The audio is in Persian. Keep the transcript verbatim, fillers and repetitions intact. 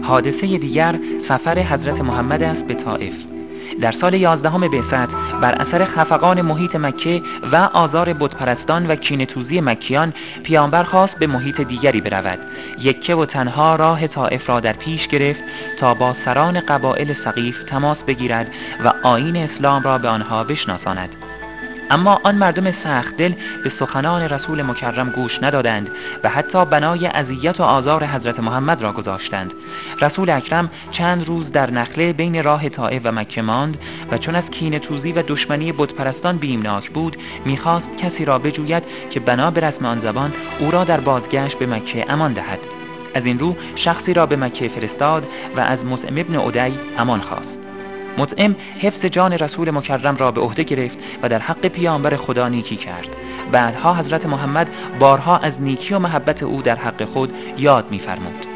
حادثه دیگر سفر حضرت محمد است به طائف. در سال یازدهم بعثت بر اثر خفقان محیط مکه و آزار بتپرستان و کینه‌توزی مکیان، پیامبر خواست به محیط دیگری برود. یکه و تنها راه طائف را در پیش گرفت تا با سران قبایل ثقیف تماس بگیرد و آیین اسلام را به آنها بشناساند. اما آن مردم سخت دل به سخنان رسول مکرم گوش ندادند و حتی بنای اذیت و آزار حضرت محمد را گذاشتند. رسول اکرم چند روز در نخله بین راه طائف و مکه ماند و چون از کینه‌توزی و دشمنی بتپرستان بیمناک بود، میخواست کسی را بجوید که بنا به رسم آن زبان او را در بازگشت به مکه امان دهد. از این رو شخصی را به مکه فرستاد و از مطعم ابن عدی امان خواست. مطعم حفظ جان رسول مکرم را به عهده گرفت و در حق پیامبر خدا نیکی کرد. بعدها حضرت محمد بارها از نیکی و محبت او در حق خود یاد می‌فرمود.